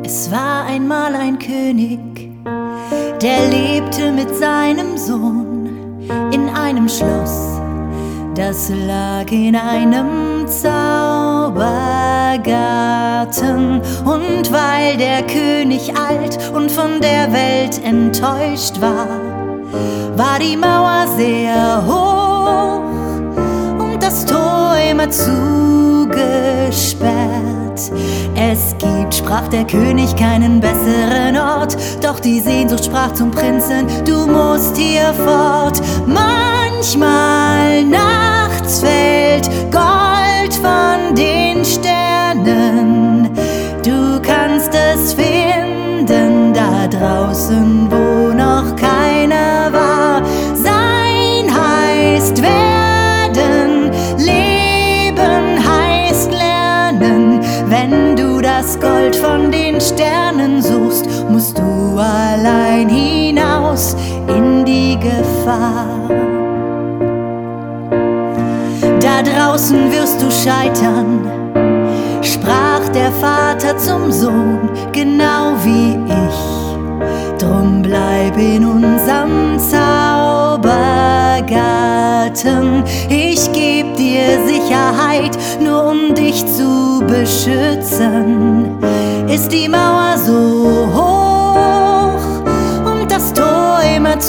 Es war einmal ein König, der lebte mit seinem Sohn in einem Schloss, das lag in einem Zaubergarten. Und weil der König alt und von der Welt enttäuscht war, war die Mauer sehr hoch und das Tor immer zugesperrt. Es gibt, sprach der König, keinen besseren Ort, doch die Sehnsucht sprach zum Prinzen: Du musst hier fort. Manchmal nachts fällt Gold von den Sternen, du kannst es finden da draußen, wo noch keiner war. Sein heißt werden, leben heißt lernen. Wenn du das Gold von den Sternen suchst, musst du allein hinaus in die Gefahr. Da draußen wirst du scheitern, sprach der Vater zum Sohn, genau wie ich. Drum bleib in unserem Zaubergarten. Ich geb dir Sicherheit, nur um dich zu beschützen. Ist die Mauer so hoch und das Tor immer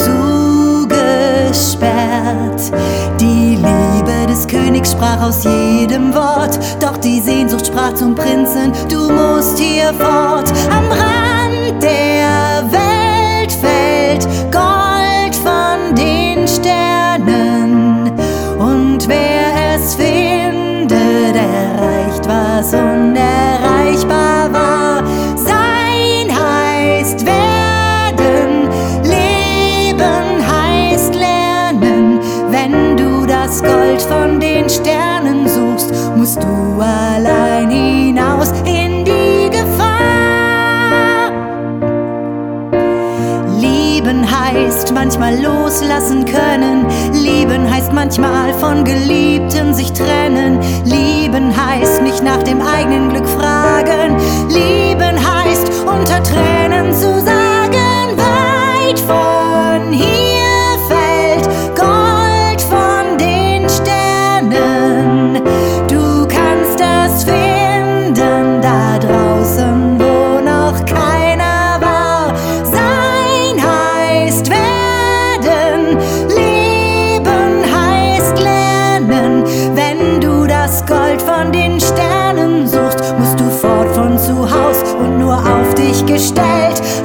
zugesperrt. Die Liebe des Königs sprach aus jedem Wort, doch die Sehnsucht sprach zum Prinzen: Du musst hier fort. Am Rand der Welt fällt Gold von den Sternen, und wer es findet, erreicht, was unerreichbar war. Sein heißt werden, leben heißt lernen. Wenn du das Gold von den Sternen suchst, musst du allein hinaus in die Gefahr. Lieben heißt manchmal loslassen können. Lieben heißt manchmal von Geliebten sich trennen. Lieben heißt nicht nach dem eigenen Glück fragen. Lieben heißt unter Tränen zu sagen: Weit von hier fällt Gold von den Sternen. Du kannst es finden da draußen, wo noch keiner war. Sein heißt werden, leben heißt lernen. Wenn du das Gold von den Sternen suchst, musst du fort von zu Haus und nur auf dich gestellt